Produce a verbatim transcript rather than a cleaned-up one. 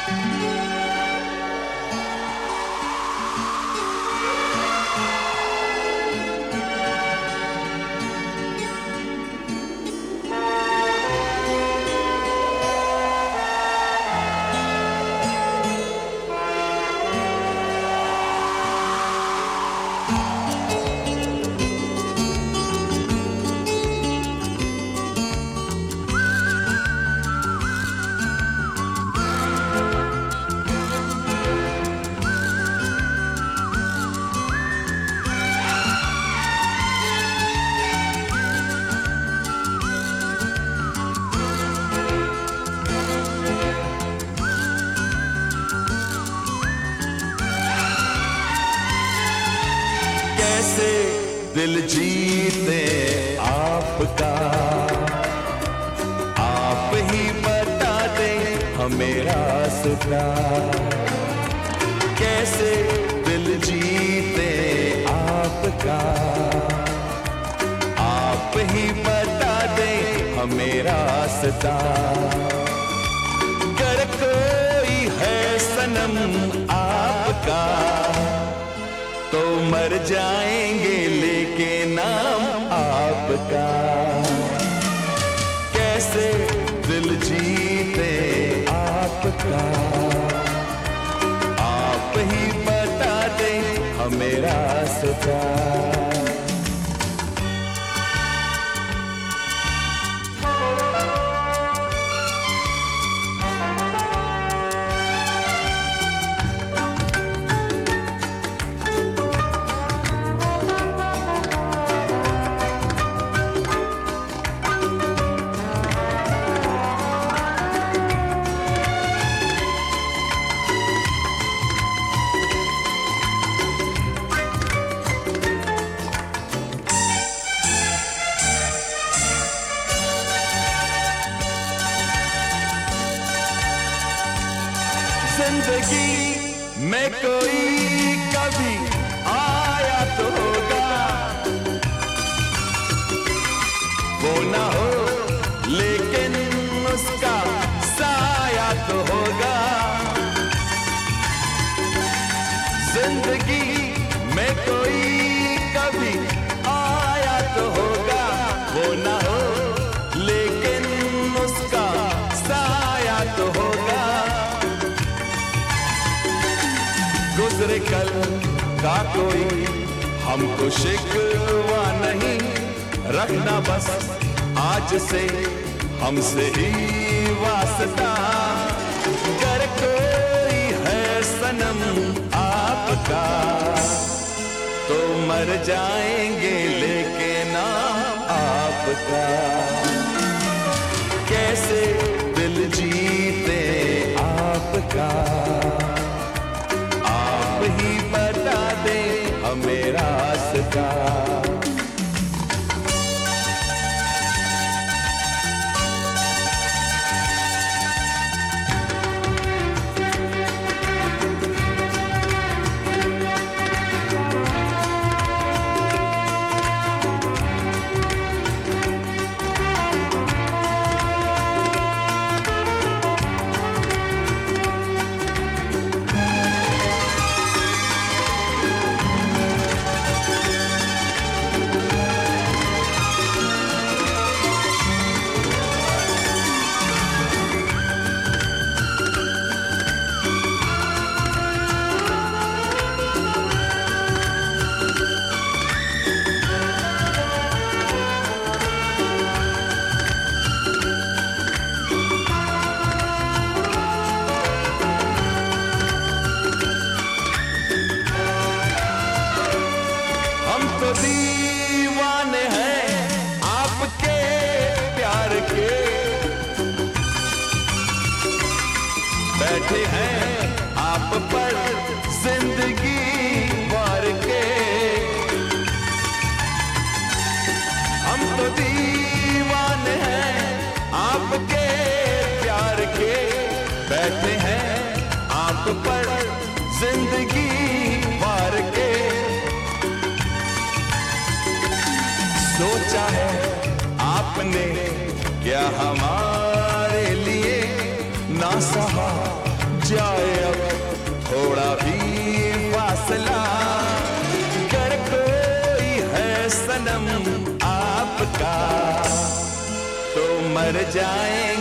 कैसे दिल जीते आपका, आप ही बता दें हमें रास्ता। कैसे दिल जीते आपका, आप ही बता दें हमें रास्ता। अगर कोई है सनम आपका तो मर जाएंगे लेके नाम आपका। कैसे दिल जीते आपका, आप ही बता दें हमें रास्ता। जिंदगी में कोई कभी आया तो होगा, वो ना हो लेकिन उसका साया तो होगा। जिंदगी में कोई कभी आया तो होगा, वो ना हो लेकिन उसका साया तो होगा। गुजरे कल का कोई हमको शिकवा नहीं, रखना बस आज से हमसे ही वास्ता। अगर कोई है सनम आपका तो मर जाएंगे लेके नाम आपका। कैसे दिल जीते आपका, ही बता दे हमें रास्ता। तो दीवाने हैं आपके प्यार के, बैठे हैं आप पर जिंदगी वार के। हम तो दीवाने हैं आपके प्यार के, बैठे हैं आप पर जिंदगी वार के। सोचा है आपने क्या हमारे लिए, ना सहा जाए अब थोड़ा भी फासला, कर कोई है सनम आपका तो मर जाए